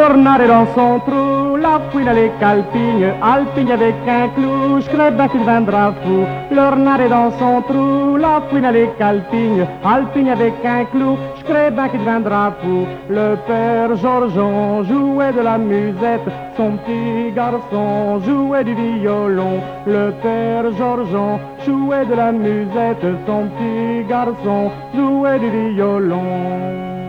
renard dans son trou, la fouine les calpignes, alpigne avec un clou, je crée bien qu'il viendra fou. Le renard est dans son trou, la fouine les calpignes, alpigne avec un clou, je crée bien qu'il viendra fou. Le père Georgeon jouait de la musette, son petit garçon jouait du violon. Le père Georgeon jouait de la musette, son petit garçon jouait du violon.